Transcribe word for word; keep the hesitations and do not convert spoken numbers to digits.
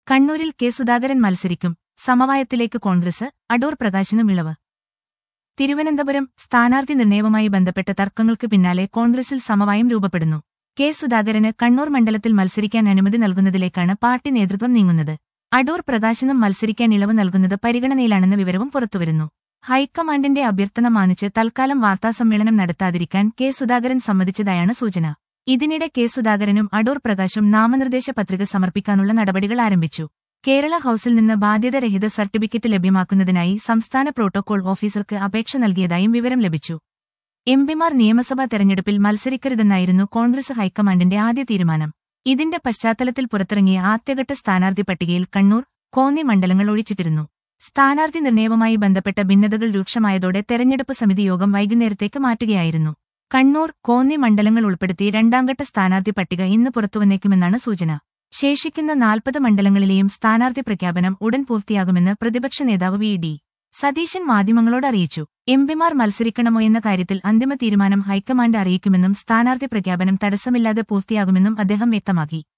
കണ്ണൂരിൽ കെ സുധാകരൻ മത്സരിക്കും. സമവായത്തിലേക്ക് കോൺഗ്രസ്, അടൂർ പ്രകാശിനും ഇളവ്. തിരുവനന്തപുരം സ്ഥാനാർത്ഥി നിർണയവുമായി ബന്ധപ്പെട്ട തർക്കങ്ങൾക്ക് പിന്നാലെ കോൺഗ്രസിൽ സമവായം രൂപപ്പെടുന്നു. കെ സുധാകരന് കണ്ണൂർ മണ്ഡലത്തിൽ മത്സരിക്കാൻ അനുമതി നൽകുന്നതിലേക്കാണ് പാർട്ടി നേതൃത്വം നീങ്ങുന്നത്. അടൂർ പ്രകാശിനും മത്സരിക്കാൻ ഇളവ് നൽകുന്നത് പരിഗണനയിലാണെന്ന വിവരവും പുറത്തുവരുന്നു. ഹൈക്കമാൻഡിന്റെ അഭ്യർത്ഥന മാനിച്ച് തൽക്കാലം വാർത്താസമ്മേളനം നടത്താതിരിക്കാൻ കെ സുധാകരൻ സമ്മതിച്ചതായാണ് സൂചന. ഇതിനിടെ കെ സുധാകരനും അടൂർ പ്രകാശും നാമനിർദ്ദേശ പത്രിക സമർപ്പിക്കാനുള്ള നടപടികൾ ആരംഭിച്ചു. കേരള ഹൌസിൽ നിന്ന് ബാധ്യതരഹിത സർട്ടിഫിക്കറ്റ് ലഭ്യമാക്കുന്നതിനായി സംസ്ഥാന പ്രോട്ടോകോൾ ഓഫീസർക്ക് അപേക്ഷ നൽകിയതായും വിവരം ലഭിച്ചു. എംപിമാർ നിയമസഭാ തെരഞ്ഞെടുപ്പിൽ മത്സരിക്കരുതെന്നായിരുന്നു കോൺഗ്രസ് ഹൈക്കമാൻഡിന്റെ ആദ്യ തീരുമാനം. ഇതിന്റെ പശ്ചാത്തലത്തിൽ പുറത്തിറങ്ങിയ ആദ്യഘട്ട സ്ഥാനാർത്ഥി പട്ടികയിൽ കണ്ണൂർ, കോന്നി മണ്ഡലങ്ങൾ ഒഴിച്ചിട്ടിരുന്നു. സ്ഥാനാർത്ഥി നിർണയവുമായി ബന്ധപ്പെട്ട ഭിന്നതകൾ രൂക്ഷമായതോടെ തെരഞ്ഞെടുപ്പ് സമിതി യോഗം വൈകുന്നേരത്തേക്ക് മാറ്റുകയായിരുന്നു. കണ്ണൂർ, കോന്നി മണ്ഡലങ്ങൾ ഉൾപ്പെടുത്തി രണ്ടാംഘട്ട സ്ഥാനാർത്ഥി പട്ടിക ഇന്ന് പുറത്തുവന്നേക്കുമെന്നാണ് സൂചന. ശേഷിക്കുന്ന നാൽപ്പത് മണ്ഡലങ്ങളിലെയും സ്ഥാനാർത്ഥി പ്രഖ്യാപനം ഉടൻ പൂർത്തിയാകുമെന്ന് പ്രതിപക്ഷ നേതാവ് വി ഡി സതീശൻ മാധ്യമങ്ങളോട് അറിയിച്ചു. എംപിമാർ മത്സരിക്കണമോ എന്ന കാര്യത്തിൽ അന്തിമ തീരുമാനം ഹൈക്കമാൻഡ് അറിയിക്കുമെന്നും സ്ഥാനാർത്ഥി പ്രഖ്യാപനം തടസ്സമില്ലാതെ പൂർത്തിയാകുമെന്നും അദ്ദേഹം വ്യക്തമാക്കി.